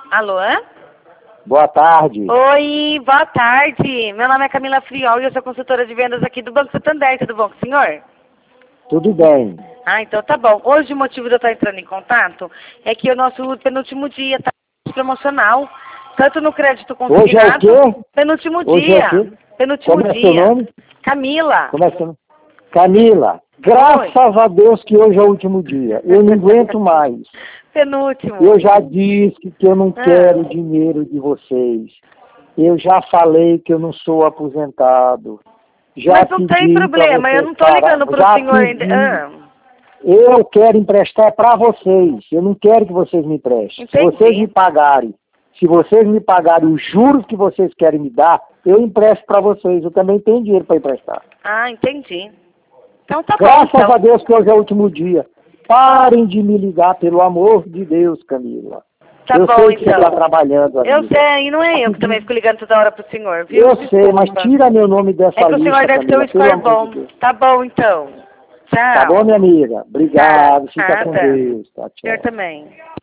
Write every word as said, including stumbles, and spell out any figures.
Alô? Boa tarde. Oi, boa tarde. Meu nome é Camila Friol e eu sou consultora de vendas aqui do Banco Santander. Tudo bom com o senhor? Tudo bem. Ah, então tá bom. Hoje o motivo de eu estar entrando em contato é que o nosso penúltimo dia está promocional. Tanto no crédito consignado... Hoje é o quê? Penúltimo Hoje dia. é o quê? Penúltimo Como é dia. seu nome? Camila. Como é seu nome? Camila, graças Oi. a Deus que hoje é o último dia. Eu não aguento mais. Penúltimo. Eu já disse que eu não Ah. quero dinheiro de vocês. Eu já falei que eu não sou aposentado. Já Mas não tem pedi pra problema, eu vocês não tô parar- ligando pro já senhor ainda. pedi. Ah, Eu quero emprestar para vocês. Eu não quero que vocês me emprestem. Se Entendi. vocês me pagarem, se vocês me pagarem os juros que vocês querem me dar, eu empresto para vocês. Eu também tenho dinheiro para emprestar. ah, entendi. Então tá bom, Graças então. a Deus que hoje é o último dia. Parem de me ligar, pelo amor de Deus, Camila. Tá eu bom, sei que então. você está trabalhando, Eu amiga. sei, e não é eu que também fico ligando toda hora pro senhor, viu? Eu sei, mas Desculpa. tira meu nome dessa É que o lista, senhor deve ter Camila, um pelo score amor bom. de Deus. Tá bom, então. Tchau. Tá bom, minha amiga? Obrigado. Fica com Nada. Deus. Tá, O senhor tchau. também.